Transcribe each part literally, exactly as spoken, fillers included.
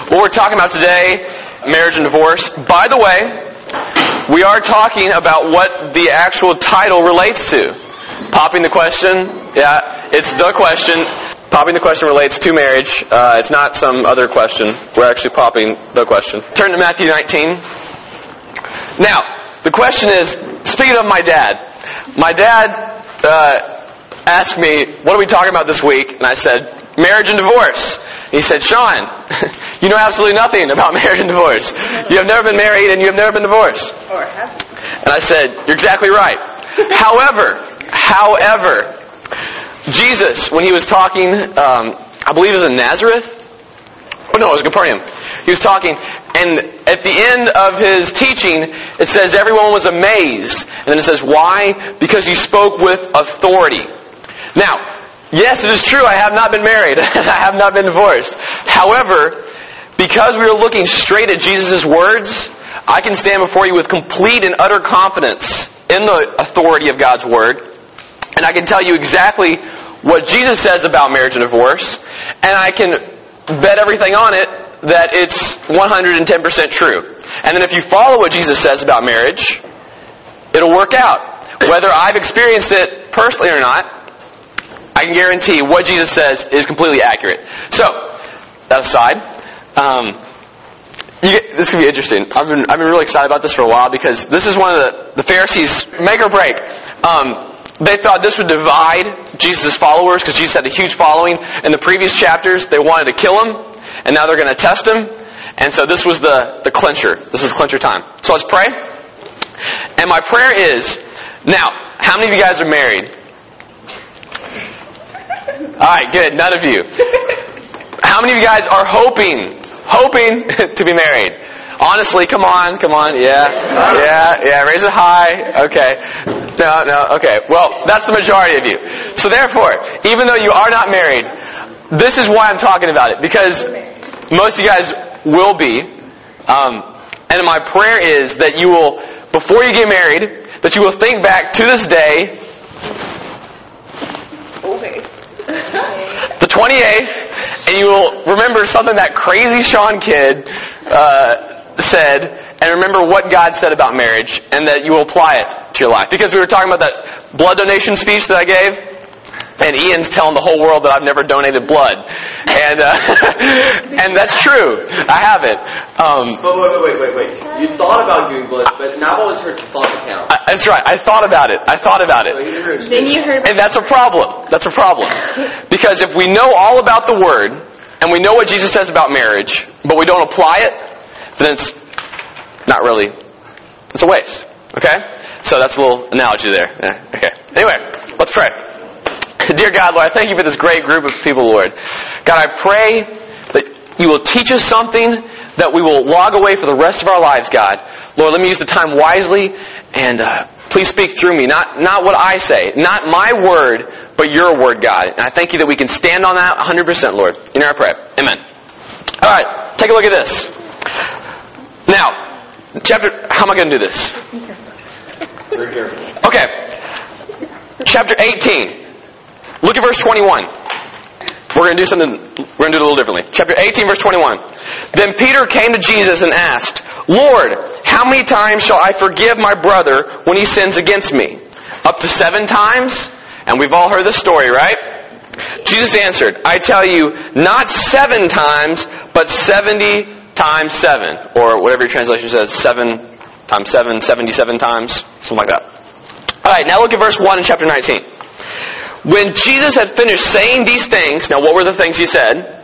What we're talking about today, marriage and divorce. By the way, we are talking about what the actual title relates to. Popping the question, yeah, it's the question. Popping the question relates to marriage. Uh, it's not some other question. We're actually popping the question. Turn to Matthew nineteen. Now, the question is, speaking of my dad, my dad uh, asked me, what are we talking about this week? And I said, marriage and divorce. He said, Sean, you know absolutely nothing about marriage and divorce. You have never been married and you have never been divorced. Or have you? And I said, you're exactly right. However, however, Jesus, when he was talking, um, I believe it was in Nazareth. Oh no, it was Capernaum. He was talking, and at the end of his teaching, it says everyone was amazed. And then it says, why? Because he spoke with authority. Now, yes, it is true, I have not been married. I have not been divorced. However, because we are looking straight at Jesus' words, I can stand before you with complete and utter confidence in the authority of God's Word. And I can tell you exactly what Jesus says about marriage and divorce. And I can bet everything on it that it's one hundred ten percent true. And then if you follow what Jesus says about marriage, it'll work out. Whether I've experienced it personally or not, I can guarantee what Jesus says is completely accurate. So, that aside, um, you get, this could be interesting. I've been I've been really excited about this for a while because this is one of the, the Pharisees' make or break. Um, they thought this would divide Jesus' followers because Jesus had a huge following. In the previous chapters, they wanted to kill him, and now they're going to test him. And so this was the, the clincher. This was the clincher time. So let's pray. And my prayer is, now, how many of you guys are married? Alright, good. None of you. How many of you guys are hoping, hoping to be married? Honestly, come on, come on. Yeah, yeah, yeah. Raise it high. Okay. No, no, okay. Well, that's the majority of you. So therefore, even though you are not married, this is why I'm talking about it. Because most of you guys will be. Um, and my prayer is that you will, before you get married, that you will think back to this day, Okay. the twenty-eighth, and you will remember something that crazy Sean kid uh, said, and remember what God said about marriage, and that you will apply it to your life. Because we were talking about that blood donation speech that I gave, and Ian's telling the whole world that I've never donated blood. And uh, and that's true. I haven't. Um, but wait, wait, wait, wait. You thought about giving blood, but not always hurts your thought account. I, that's right. I thought about it. I thought about it. So you never Then you heard. And that's a problem. That's a problem. Because if we know all about the Word, and we know what Jesus says about marriage, but we don't apply it, then it's not really, it's a waste. Okay? So that's a little analogy there. Yeah, okay. Anyway, let's pray. Dear God, Lord, I thank you for this great group of people, Lord. God, I pray that you will teach us something that we will log away for the rest of our lives, God. Lord, let me use the time wisely, and uh, please speak through me. Not not what I say, not my word, but your word, God. And I thank you that we can stand on that one hundred percent, Lord. In our prayer. Amen. All right, take a look at this. Now, chapter, how am I going to do this? Very careful. Okay. Chapter eighteen. Look at verse twenty-one. We're going to do something, we're going to do it a little differently. Chapter eighteen, verse twenty-one. Then Peter came to Jesus and asked, Lord, how many times shall I forgive my brother when he sins against me? Up to seven times? And we've all heard this story, right? Jesus answered, I tell you, not seven times, but seventy times seven. Or whatever your translation says, seven times seven, seventy-seven times. Something like that. Alright, now look at verse one in chapter nineteen. When Jesus had finished saying these things, now what were the things he said?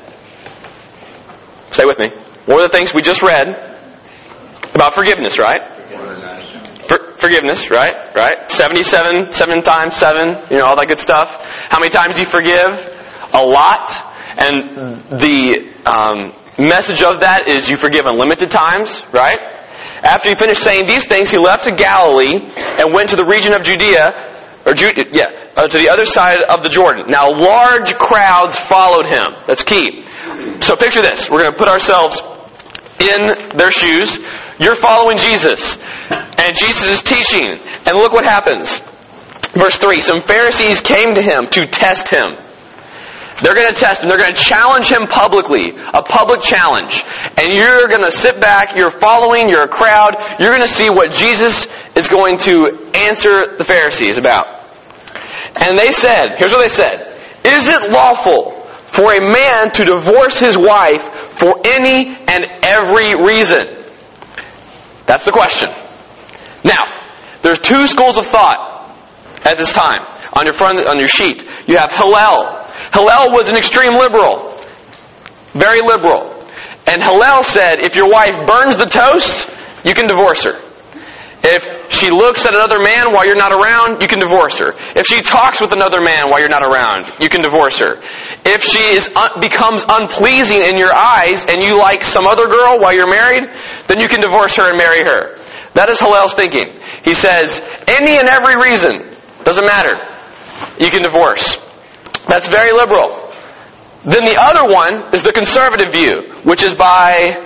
Stay with me. What were the things we just read? About forgiveness, right? For, forgiveness, right? Right? seventy-seven, seven times seven, you know, all that good stuff. How many times do you forgive? A lot. And the um, message of that is you forgive unlimited times, right? After he finished saying these things, he left to Galilee and went to the region of Judea, or Ju- yeah, uh, to the other side of the Jordan. Now, large crowds followed him. That's key. So picture this. We're going to put ourselves in their shoes. You're following Jesus, and Jesus is teaching. And look what happens. Verse three. Some Pharisees came to him to test him. They're going to test him. They're going to challenge him publicly. A public challenge. And you're going to sit back, you're following, you're a crowd. You're going to see what Jesus is going to answer the Pharisees about. And they said, here's what they said. Is it lawful for a man to divorce his wife for any and every reason? That's the question. Now, there's two schools of thought at this time. On your front, on your sheet, you have Hillel. Hillel was an extreme liberal. Very liberal. And Hillel said, if your wife burns the toast, you can divorce her. If she looks at another man while you're not around, you can divorce her. If she talks with another man while you're not around, you can divorce her. If she is un- becomes unpleasing in your eyes and you like some other girl while you're married, then you can divorce her and marry her. That is Hillel's thinking. He says, any and every reason, doesn't matter, you can divorce. That's very liberal. Then the other one is the conservative view, which is by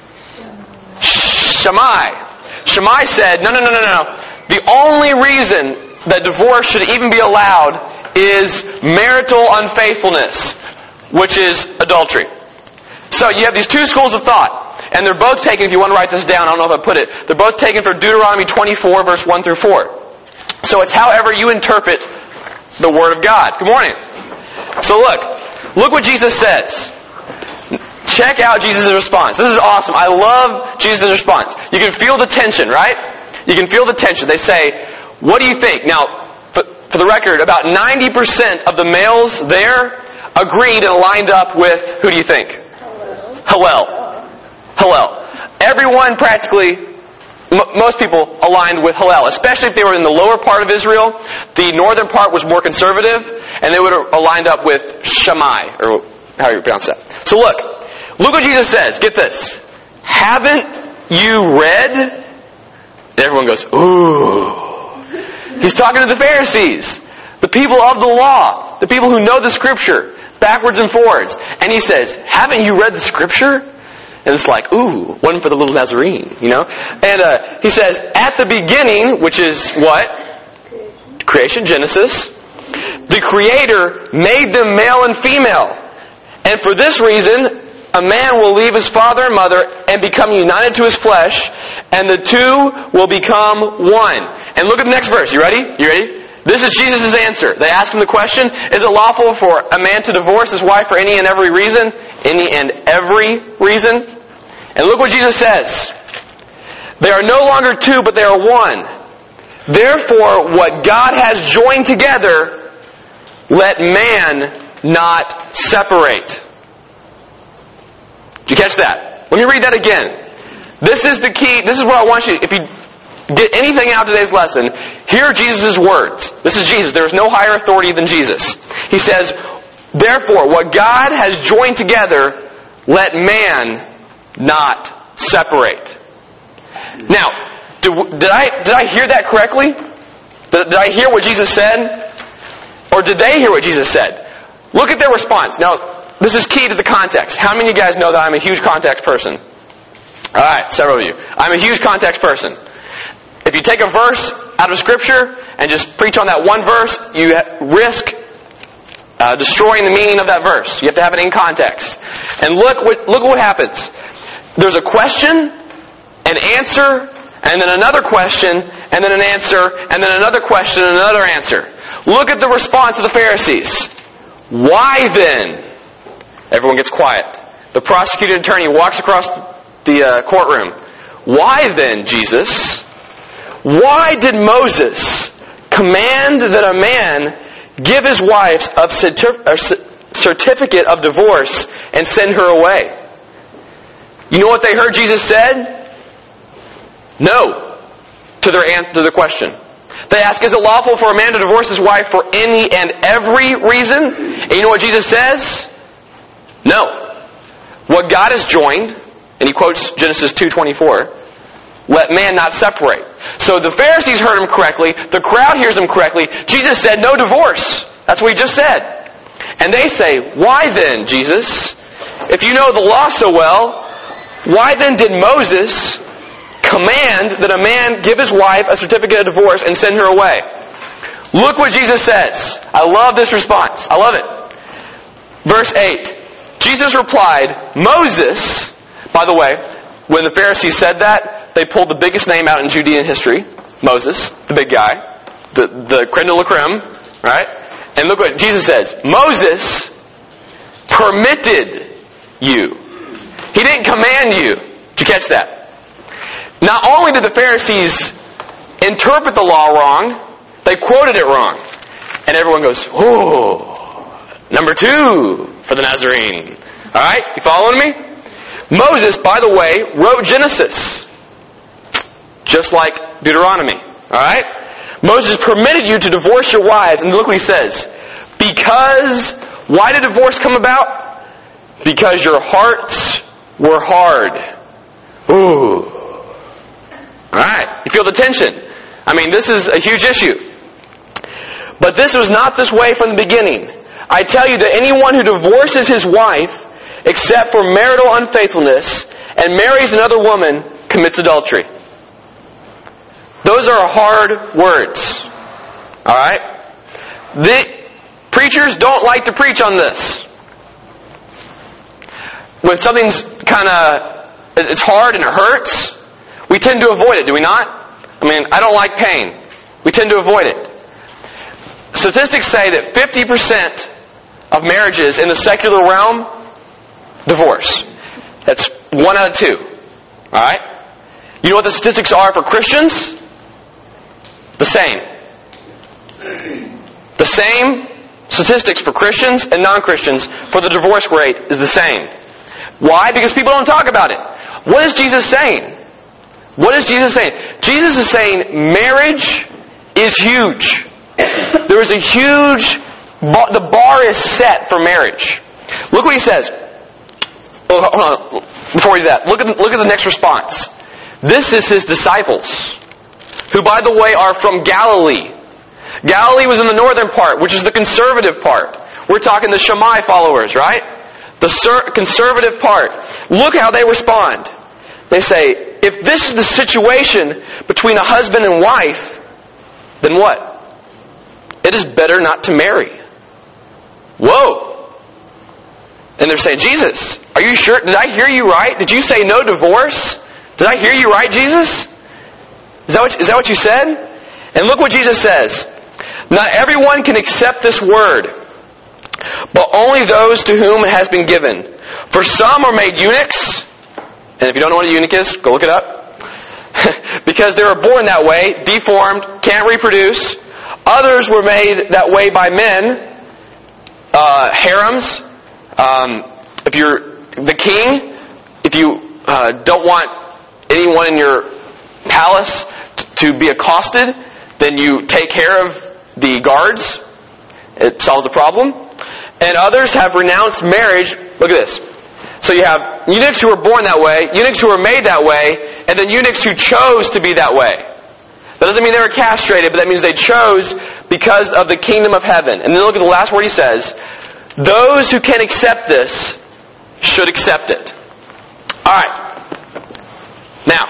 Shammai. Shammai said, no, no, no, no, no. The only reason that divorce should even be allowed is marital unfaithfulness, which is adultery. So you have these two schools of thought, and they're both taken, if you want to write this down, I don't know if I put it, they're both taken from Deuteronomy twenty-four, verse one through four. So it's however you interpret the Word of God. Good morning. So look, look what Jesus says. Check out Jesus' response. This is awesome. I love Jesus' response. You can feel the tension, right? You can feel the tension. They say, what do you think? Now, for, for the record, about ninety percent of the males there agreed and lined up with, who do you think? Hillel. Hillel. Everyone practically, m- most people aligned with Hillel, especially if they were in the lower part of Israel. The northern part was more conservative, and they would have aligned up with Shammai, or how you pronounce that. So look. Look what Jesus says. Get this. Haven't you read? Everyone goes, ooh. He's talking to the Pharisees, the people of the law, the people who know the Scripture, backwards and forwards. And he says, haven't you read the Scripture? And it's like, ooh, one for the little Nazarene, you know? And uh, he says, at the beginning, which is what? Creation, Genesis. The Creator made them male and female. And for this reason, a man will leave his father and mother and become united to his flesh, and the two will become one. And look at the next verse. You ready? You ready? This is Jesus' answer. They ask him the question, is it lawful for a man to divorce his wife for any and every reason? Any and every reason? And look what Jesus says. They are no longer two, but they are one. Therefore, what God has joined together, let man not separate. Did you catch that? Let me read that again. This is the key. This is what I want you, if you get anything out of today's lesson, hear Jesus' words. This is Jesus. There is no higher authority than Jesus. He says, therefore, what God has joined together, let man not separate. Now, did, did I did I hear that correctly? Did, did I hear what Jesus said? Or did they hear what Jesus said? Look at their response. Now, this is key to the context. How many of you guys know that I'm a huge context person? Alright, several of you. I'm a huge context person. If you take a verse out of Scripture and just preach on that one verse, you risk uh, destroying the meaning of that verse. You have to have it in context. And look what look what happens. There's a question, an answer, and then another question, and then an answer, and then another question, and another answer. Look at the response of the Pharisees. Why then? Everyone gets quiet. The prosecuting attorney walks across the uh, courtroom. Why then, Jesus? Why did Moses command that a man give his wife a certificate of divorce and send her away? You know what they heard Jesus said? No. To their answer, to their question. They ask, is it lawful for a man to divorce his wife for any and every reason? And you know what Jesus says? No. What God has joined, and he quotes Genesis two twenty-four, let man not separate. So the Pharisees heard him correctly, the crowd hears him correctly. Jesus said no divorce. That's what he just said. And they say, why then, Jesus? If you know the law so well, why then did Moses command that a man give his wife a certificate of divorce and send her away? Look what Jesus says. I love this response. I love it. Verse eight. Jesus replied, Moses, by the way, when the Pharisees said that, they pulled the biggest name out in Judean history, Moses, the big guy, the, the creme de la creme, right? And look what Jesus says. Moses permitted you. He didn't command you. Did you catch that? Not only did the Pharisees interpret the law wrong, they quoted it wrong. And everyone goes, oh, number two for the Nazarene. Alright, you following me? Moses, by the way, wrote Genesis. Just like Deuteronomy. Alright? Moses permitted you to divorce your wives. And look what he says. Because, why did divorce come about? Because your hearts were hard. Ooh. Alright, you feel the tension. I mean, this is a huge issue. But this was not this way from the beginning. I tell you that anyone who divorces his wife, except for marital unfaithfulness, and marries another woman, commits adultery. Those are hard words. Alright? The preachers don't like to preach on this. When something's kind of, it's hard and it hurts, we tend to avoid it, do we not? I mean, I don't like pain. We tend to avoid it. Statistics say that fifty percent of marriages in the secular realm, divorce. That's one out of two. Alright? You know what the statistics are for Christians? The same. The same statistics for Christians and non-Christians for the divorce rate is the same. Why? Because people don't talk about it. What is Jesus saying? What is Jesus saying? Jesus is saying marriage is huge. There is a huge, the bar is set for marriage. Look what he says. Oh, hold on. Before we do that, look at, look at the next response. This is his disciples, who by the way are from Galilee. Galilee was in the northern part, which is the conservative part. We're talking the Shammai followers, right? The ser- conservative part. Look how they respond. They say, if this is the situation between a husband and wife, then what? It is better not to marry. Whoa! And they're saying, Jesus, are you sure? Did I hear you right? Did you say no divorce? Did I hear you right, Jesus? Is that what, is that what you said? And look what Jesus says. Not everyone can accept this word, but only those to whom it has been given. For some are made eunuchs, and if you don't know what a eunuch is, go look it up. Because they were born that way, deformed, can't reproduce. Others were made that way by men, uh, harems. Um, if you're the king, if you uh, don't want anyone in your palace t- to be accosted, then you take care of the guards. It solves the problem. And others have renounced marriage. Look at this. So you have eunuchs who were born that way, eunuchs who were made that way, and then eunuchs who chose to be that way. That doesn't mean they were castrated, but that means they chose because of the kingdom of heaven. And then look at the last word he says. Those who can accept this should accept it. Alright. Now.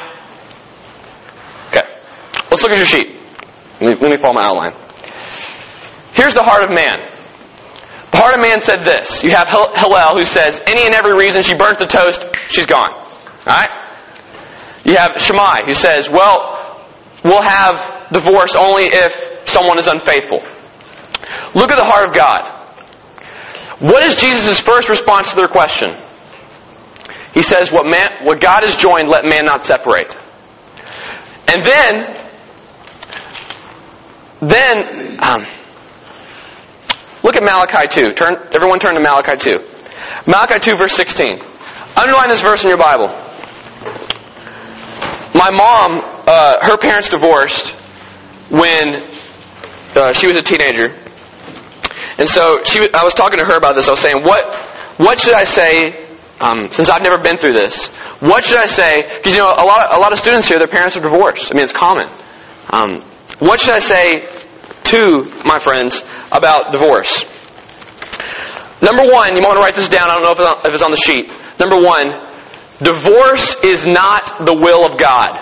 Okay. Let's look at your sheet. Let me, let me follow my outline. Here's the heart of man. The heart of man said this. You have Hillel who says, any and every reason she burnt the toast, she's gone. Alright? You have Shammai who says, well, we'll have divorce only if someone is unfaithful. Look at the heart of God. What is Jesus' first response to their question? He says, what man, what God has joined, let man not separate. And then, then, um, look at Malachi two. Turn, everyone turn to Malachi two. Malachi two verse sixteen. Underline this verse in your Bible. My mom, uh, her parents divorced when uh, she was a teenager. And so she, I was talking to her about this. I was saying, what, what should I say, um, since I've never been through this? What should I say? Because, you know, a lot, a lot of students here, their parents are divorced. I mean, it's common. Um, what should I say to my friends about divorce? Number one, you want to write this down. I don't know if it's on, if it's on the sheet. Number one, divorce is not the will of God.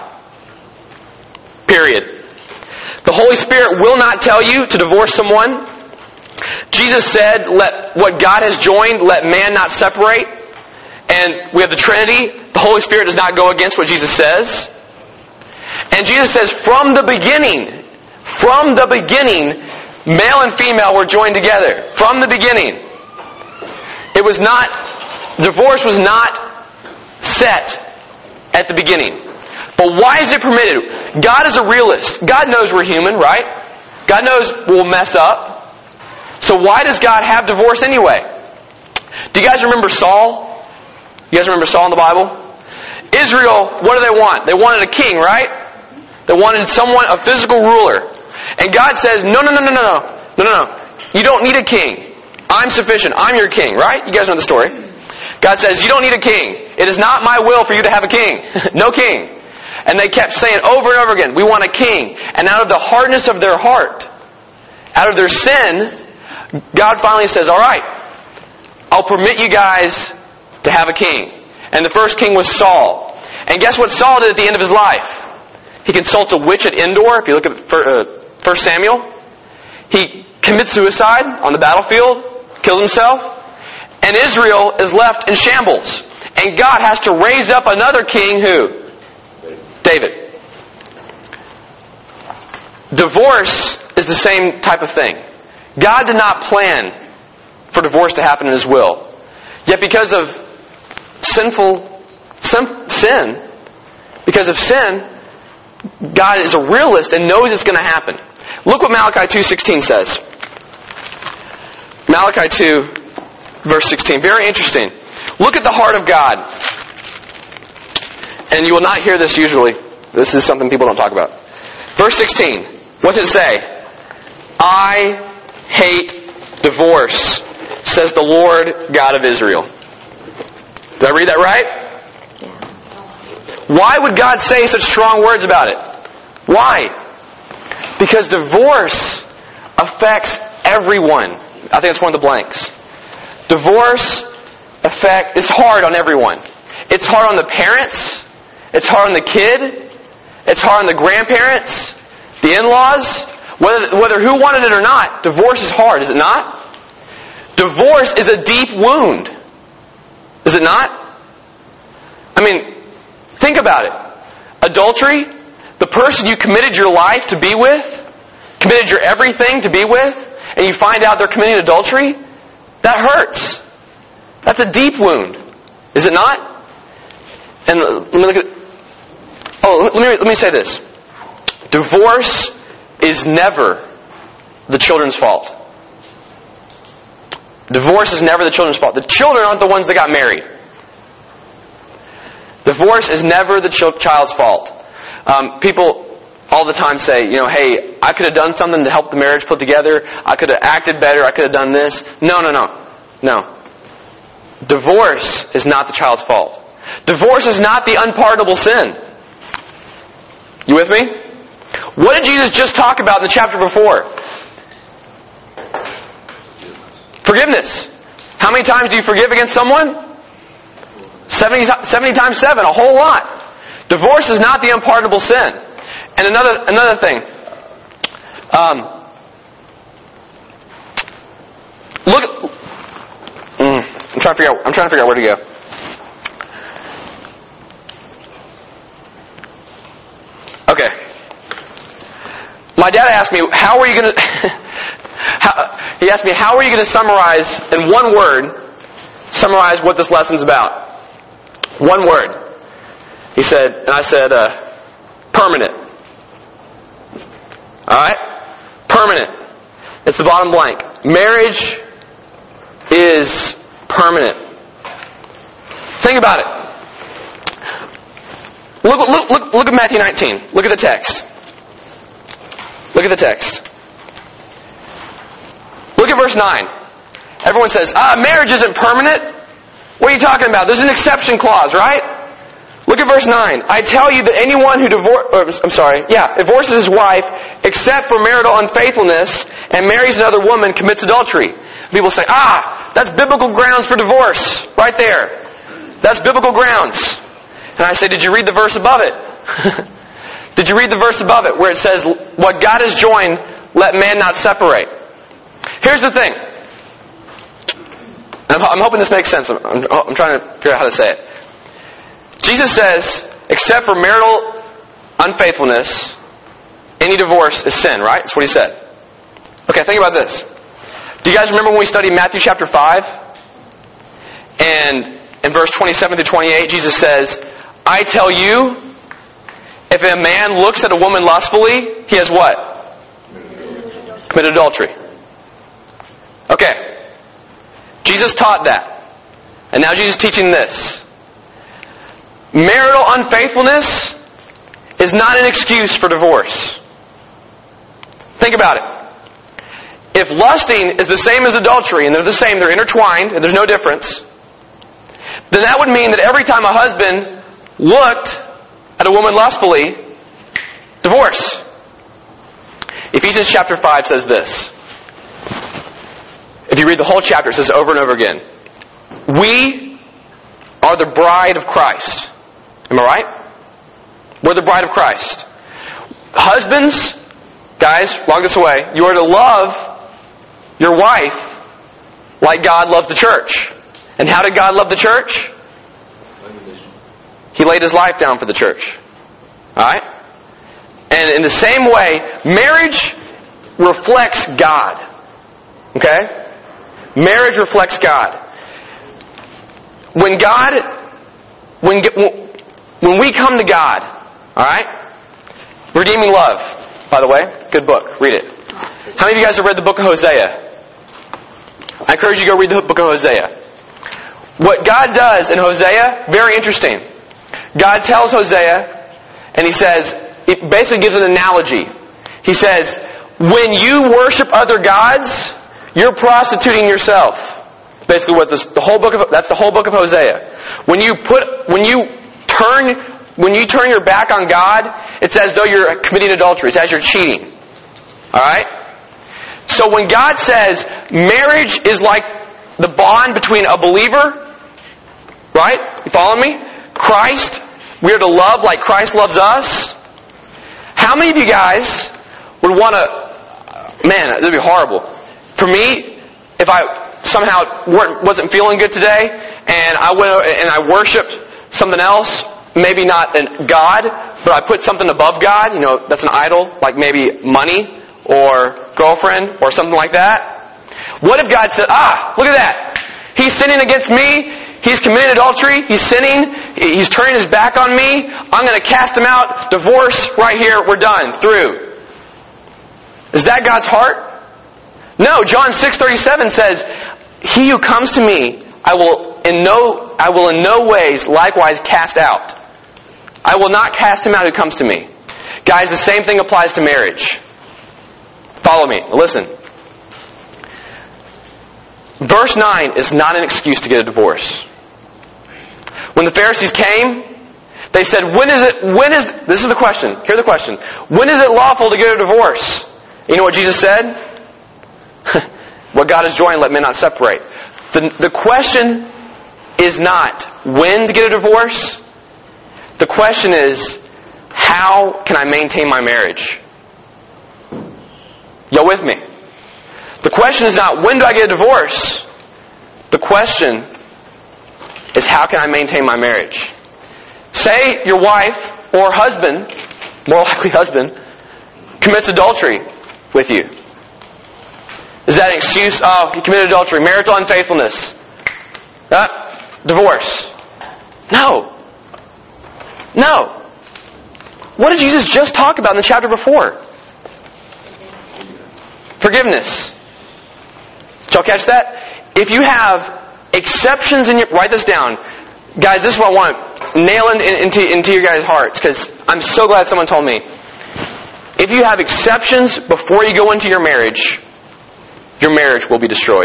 Period. The Holy Spirit will not tell you to divorce someone. Jesus said, let what God has joined, let man not separate. And we have the Trinity. The Holy Spirit does not go against what Jesus says. And Jesus says, from the beginning, from the beginning, male and female were joined together. From the beginning. It was not, divorce was not set at the beginning. But why is it permitted? God is a realist. God knows we're human, right? God knows we'll mess up. So why does God have divorce anyway? Do you guys remember Saul? You guys remember Saul in the Bible? Israel, what do they want? They wanted a king, right? They wanted someone, a physical ruler. And God says, no, no, no, no, no, no, no, no, no. You don't need a king. I'm sufficient. I'm your king, right? You guys know the story. God says, you don't need a king. It is not my will for you to have a king. No king. And they kept saying over and over again, we want a king. And out of the hardness of their heart, out of their sin, God finally says, all right, I'll permit you guys to have a king. And the first king was Saul. And guess what Saul did at the end of his life? He consults a witch at Endor. If you look at First Samuel, he commits suicide on the battlefield, kills himself, and Israel is left in shambles. And God has to raise up another king, who? David. Divorce is the same type of thing. God did not plan for divorce to happen in His will. Yet because of sinful sin, sin, because of sin, God is a realist and knows it's going to happen. Look what Malachi two sixteen says. Malachi two, verse sixteen. Very interesting. Look at the heart of God. And you will not hear this usually. This is something people don't talk about. Verse sixteen. What's it say? I hate divorce, says the Lord God of Israel. Did I read that right? Why would God say such strong words about it? Why? Because divorce affects everyone. I think it's one of the blanks. Divorce affect is hard on everyone. It's hard on the parents. It's hard on the kid. It's hard on the grandparents, the in-laws. Whether, whether who wanted it or not, divorce is hard, is it not? Divorce is a deep wound. Is it not? I mean, think about it. Adultery, the person you committed your life to be with, committed your everything to be with, and you find out they're committing adultery, that hurts. That's a deep wound. Is it not? And let me look at... Oh, let me, let me say this. Divorce is never the children's fault. Divorce is never the children's fault. The children aren't the ones that got married. Divorce is never the ch- child's fault. Um, people all the time say, you know, hey, I could have done something to help the marriage put together. I could have acted better. I could have done this. No, no, no. No. Divorce is not the child's fault. Divorce is not the unpardonable sin. You with me? What did Jesus just talk about in the chapter before? Forgiveness. How many times do you forgive against someone? seventy, seventy times seven, a whole lot. Divorce is not the unpardonable sin. And another another thing. Um, look. Mm, I'm trying to figure out. I'm trying to figure out where to go. Okay. My dad asked me, "How are you going to?" He asked me, "How are you going to summarize in one word? Summarize what this lesson's about." One word. He said, and I said, uh, "Permanent." All right, permanent. It's the bottom blank. Marriage is permanent. Think about it. Look, look, look, look at Matthew nineteen. Look at the text. Look at the text. Look at verse nine. Everyone says, ah, marriage isn't permanent. What are you talking about? There's an exception clause, right? Look at verse nine. I tell you that anyone who divorces, I'm sorry, yeah, divorces his wife except for marital unfaithfulness and marries another woman commits adultery. People say, ah, that's biblical grounds for divorce. Right there. That's biblical grounds. And I say, did you read the verse above it? Did you read the verse above it where it says, what God has joined, let man not separate? Here's the thing. I'm, I'm hoping this makes sense. I'm, I'm, I'm trying to figure out how to say it. Jesus says, except for marital unfaithfulness, any divorce is sin, right? That's what he said. Okay, think about this. Do you guys remember when we studied Matthew chapter five? And in verse twenty-seven through twenty-eight, Jesus says, I tell you, if a man looks at a woman lustfully, he has what? Committed adultery. Okay. Jesus taught that. And now Jesus is teaching this. Marital unfaithfulness is not an excuse for divorce. Think about it. If lusting is the same as adultery, and they're the same, they're intertwined, and there's no difference, then that would mean that every time a husband looked at a woman lustfully, divorce. Ephesians chapter five says this. If you read the whole chapter, it says over and over again. We are the bride of Christ. Am I right? We're the bride of Christ. Husbands, guys, log this away. You are to love your wife like God loves the church. And how did God love the church? He laid His life down for the church. Alright? And in the same way, marriage reflects God. Okay? Marriage reflects God. When God, when when we come to God, alright? Redeeming Love, by the way, good book, read it. How many of you guys have read the book of Hosea? I encourage you to go read the book of Hosea. What God does in Hosea, very interesting. God tells Hosea, and He says, it basically gives an analogy. He says, when you worship other gods, you're prostituting yourself. Basically, what this, the whole book of that's the whole book of Hosea. When you put, when you turn, when you turn your back on God, it's as though you're committing adultery. It's as you're cheating. All right. So when God says marriage is like the bond between a believer, right? You following me? Christ. We are to love like Christ loves us. How many of you guys would want to? Man, that'd be horrible. For me, if I somehow weren't, wasn't feeling good today, and I went and I worshipped something else, maybe not God, but I put something above God, you know, that's an idol, like maybe money or girlfriend or something like that. What if God said, ah, look at that. He's sinning against me. He's committed adultery. He's sinning. He's turning his back on me. I'm going to cast him out. Divorce right here. We're done. Through. Is that God's heart? No, John six thirty-seven says, he who comes to me, I will in no I will in no ways likewise cast out. I will not cast him out who comes to me. Guys, the same thing applies to marriage. Follow me. Listen. Verse nine is not an excuse to get a divorce. When the Pharisees came, they said, when is it, when is, this is the question, here's the question. When is it lawful to get a divorce? You know what Jesus said? What God has joined, let men not separate. The, the question is not when to get a divorce. The question is, how can I maintain my marriage? Y'all with me? The question is not when do I get a divorce. The question is how can I maintain my marriage? Say your wife or husband, more likely husband, commits adultery with you. Is that an excuse? Oh, he committed adultery, marital unfaithfulness, uh, divorce. No. No. What did Jesus just talk about in the chapter before? Forgiveness. Did y'all catch that? If you have exceptions in your... Write this down. Guys, this is what I want. Nail in, in, into, into your guys' hearts, because I'm so glad someone told me. If you have exceptions before you go into your marriage, your marriage will be destroyed.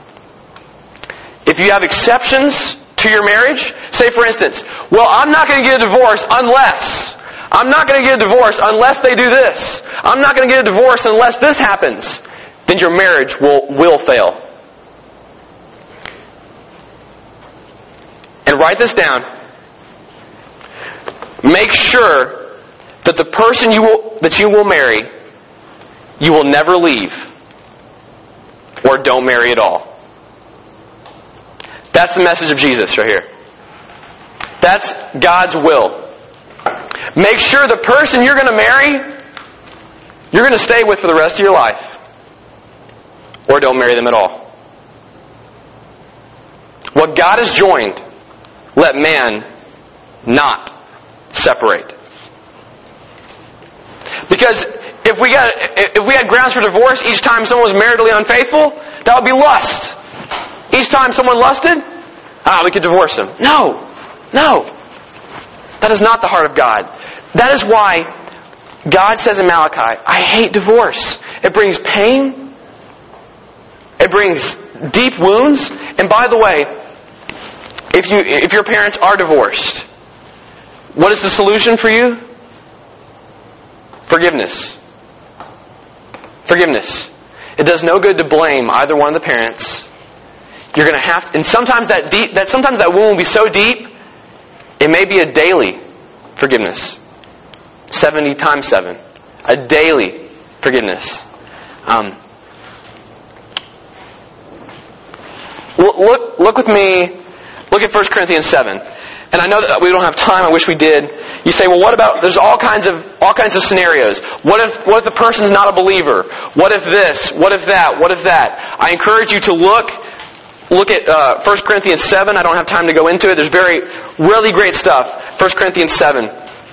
If you have exceptions to your marriage, say for instance, well, I'm not going to get a divorce unless... I'm not going to get a divorce unless they do this. I'm not going to get a divorce unless this happens. Then your marriage will, will fail. And write this down. Make sure that the person you will, that you will marry, you will never leave. Or don't marry at all. That's the message of Jesus right here. That's God's will. Make sure the person you're going to marry, you're going to stay with for the rest of your life. Or don't marry them at all. What God has joined, let man not separate. Because if we got if we had grounds for divorce each time someone was maritally unfaithful, that would be lust. Each time someone lusted, ah, we could divorce them. No. No. That is not the heart of God. That is why God says in Malachi, I hate divorce. It brings pain. It brings deep wounds. And by the way, if you if your parents are divorced, what is the solution for you? Forgiveness. Forgiveness. It does no good to blame either one of the parents. You're going to have to, and sometimes that deep, that sometimes that wound will be so deep, it may be a daily forgiveness. seventy times seven. A daily forgiveness. Um, look, look with me, look at First Corinthians seven. And I know that we don't have time, I wish we did. You say, well, what about, there's all kinds of all kinds of scenarios. What if what if the person's not a believer? What if this? What if that? What if that? I encourage you to look look at uh, First Corinthians seven. I don't have time to go into it. There's very, really great stuff. First Corinthians seven.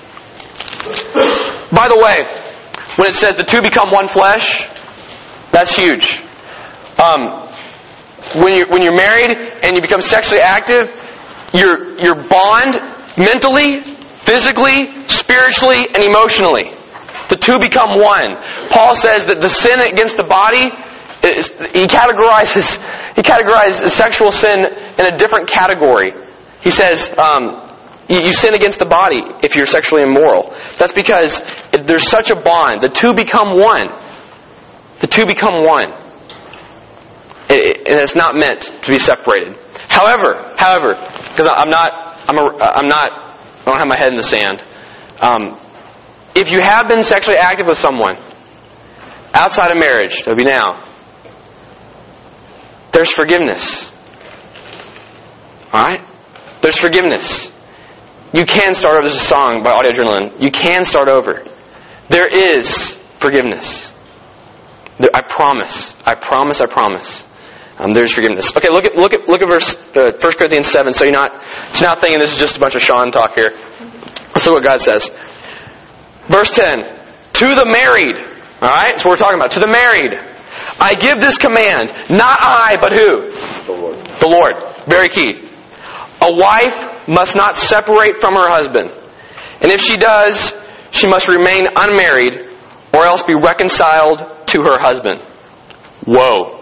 By the way, when it says the two become one flesh, that's huge. Um, when you're, when you're married and you become sexually active, Your your bond, mentally, physically, spiritually, and emotionally. The two become one. Paul says that the sin against the body, is, he categorizes he categorizes sexual sin in a different category. He says um, you, you sin against the body if you're sexually immoral. That's because there's such a bond. The two become one. The two become one. It, and it's not meant to be separated. However, however, because I'm not, I'm, a, I'm not, I don't have my head in the sand. Um, if you have been sexually active with someone outside of marriage, that'll be now. There's forgiveness. All right, there's forgiveness. You can start over. There's a song by Audio Adrenaline. You can start over. There is forgiveness. There, I promise. I promise. I promise. Um, there's forgiveness. Okay, look at look at look at verse uh, First Corinthians seven. So you're not so you're not thinking this is just a bunch of Sean talk here. Let's look what God says. Verse ten. To the married. All right, that's what we're talking about. To the married, I give this command. Not I, but who? The Lord. The Lord. Very key. A wife must not separate from her husband, and if she does, she must remain unmarried, or else be reconciled to her husband. Whoa.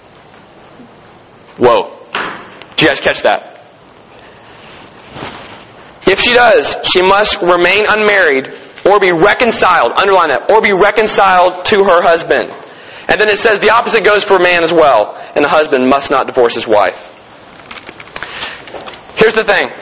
Whoa. Did you guys catch that? If she does, she must remain unmarried or be reconciled, underline that, or be reconciled to her husband. And then it says the opposite goes for a man as well, and the husband must not divorce his wife. Here's the thing.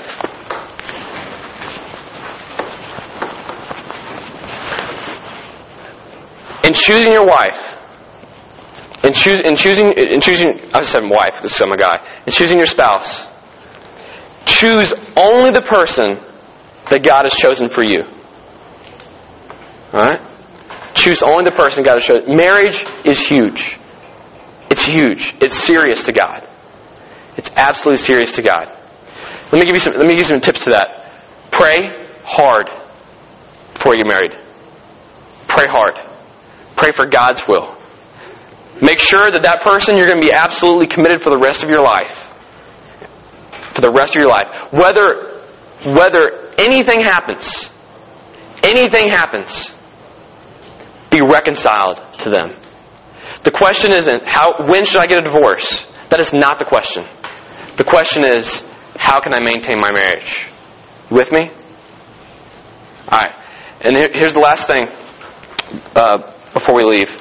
In choosing your wife, In, choose, in choosing, in choosing, I said wife, this is my guy. In choosing your spouse, choose only the person that God has chosen for you. Alright? Choose only the person God has chosen. Marriage is huge. It's huge. It's serious to God. It's absolutely serious to God. Let me give you some, let me give you some tips to that. Pray hard before you get married. Pray hard. Pray for God's will. Make sure that that person you're going to be absolutely committed for the rest of your life. For the rest of your life. Whether, whether anything happens, anything happens, be reconciled to them. The question isn't, how, when should I get a divorce? That is not the question. The question is, how can I maintain my marriage? You with me? Alright. And here, here's the last thing uh, before we leave.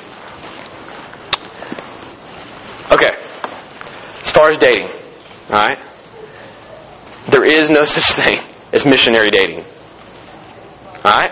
Okay, as far as dating, alright, there is no such thing as missionary dating. Alright?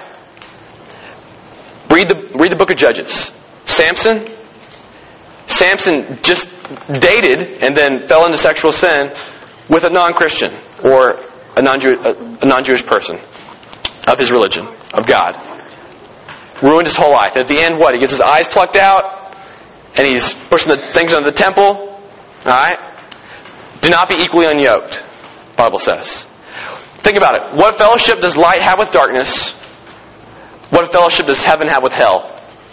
Read the read the book of Judges. Samson, Samson just dated and then fell into sexual sin with a non-Christian or a non-Jew, a non-Jewish person of his religion, of God. Ruined his whole life. At the end, what? He gets his eyes plucked out, and he's pushing the things into the temple. Alright? Do not be equally unyoked, the Bible says. Think about it. What fellowship does light have with darkness? What fellowship does heaven have with hell?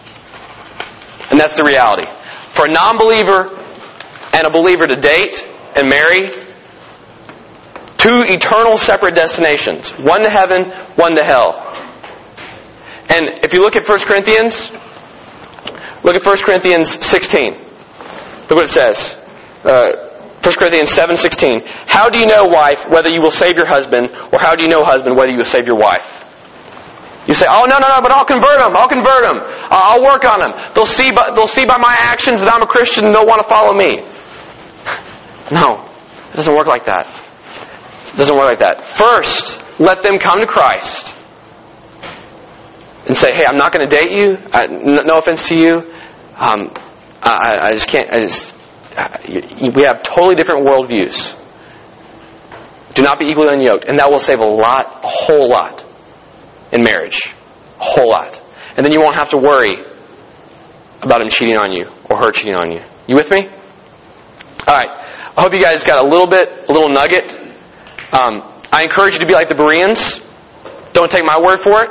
And that's the reality. For a non-believer and a believer to date and marry, two eternal separate destinations. One to heaven, one to hell. And if you look at First Corinthians, look at First Corinthians sixteen. Look what it says. Uh, First Corinthians seven sixteen. How do you know, wife, whether you will save your husband, or how do you know, husband, whether you will save your wife? You say, oh, no, no, no, but I'll convert them. I'll convert them. I'll work on them. They'll see by, they'll see by my actions that I'm a Christian and they'll want to follow me. No. It doesn't work like that. It doesn't work like that. First, let them come to Christ and say, hey, I'm not going to date you. I, no offense to you. Um, I, I just can't. I just, I, we have totally different worldviews. Do not be equally unyoked. And that will save a lot, a whole lot in marriage. A whole lot. And then you won't have to worry about him cheating on you or her cheating on you. You with me? Alright. I hope you guys got a little bit, a little nugget. Um, I encourage you to be like the Bereans. Don't take my word for it.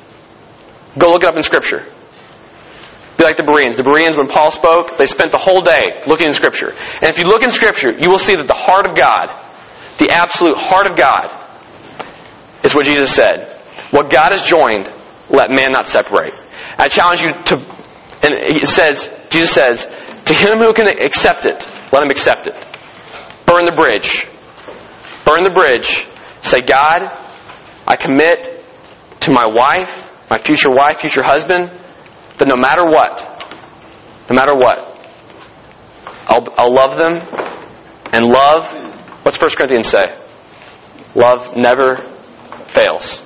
Go look it up in Scripture. Be like the Bereans. The Bereans, when Paul spoke, they spent the whole day looking in Scripture. And if you look in Scripture, you will see that the heart of God, the absolute heart of God, is what Jesus said. What God has joined, let man not separate. I challenge you to, and it says, Jesus says, to him who can accept it, let him accept it. Burn the bridge. Burn the bridge. Say, God, I commit to my wife, my future wife, future husband, that no matter what, no matter what, I'll, I'll love them. And love, what's First Corinthians say? Love never fails.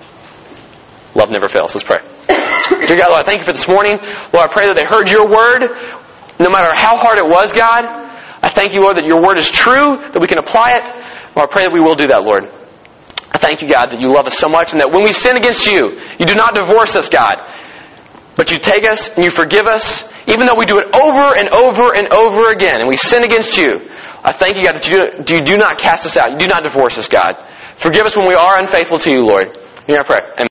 Love never fails. Let's pray. Dear God, Lord, I thank you for this morning. Lord, I pray that they heard your word, no matter how hard it was, God. I thank you, Lord, that your word is true, that we can apply it. Lord, I pray that we will do that, Lord. I thank you, God, that you love us so much, and that when we sin against you, you do not divorce us, God. But you take us and you forgive us, even though we do it over and over and over again, and we sin against you. I thank you, God, that you do, you do not cast us out. You do not divorce us, God. Forgive us when we are unfaithful to you, Lord. In your prayer. Amen.